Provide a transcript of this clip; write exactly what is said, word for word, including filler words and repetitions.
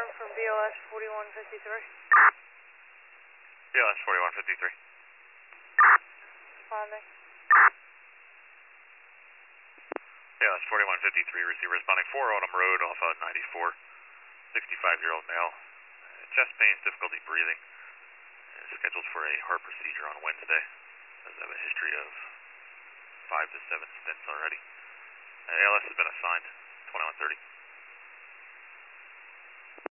confirm from B L S forty-one fifty-three. B L S forty-one fifty-three. Responding. B L S forty-one fifty-three, receiver responding four Autumn Road off of ninety-four. sixty-five-year-old male. Uh, chest pains, difficulty breathing. Uh, scheduled for a heart procedure on Wednesday. Does have a history of five to seven stents already. Uh, A L S has been assigned, twenty-one thirty.